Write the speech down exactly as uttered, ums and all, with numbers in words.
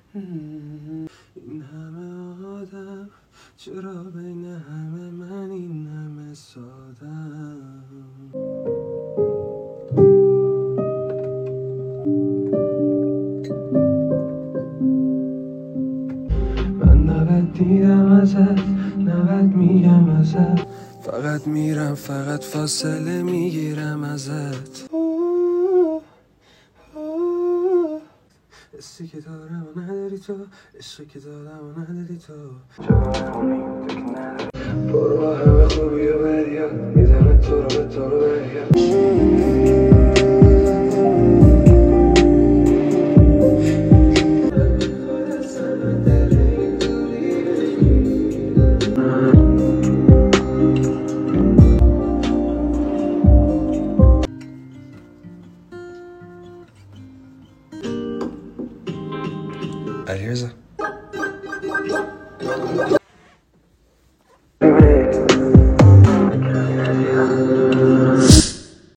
این همه آدم چرا بین همه من این همه سادم. من نبد میرم ازت، نبد میگم ازت، فقط میرم فقط فاصله میگیرم ازت. حسی که دارم و نداری تو، عشقی که دادم و نداری تو، جواب خونیم تو که نداری. برو با همه خوبی و بدیا، میدم تو رو به تو رو بریا. علیرضا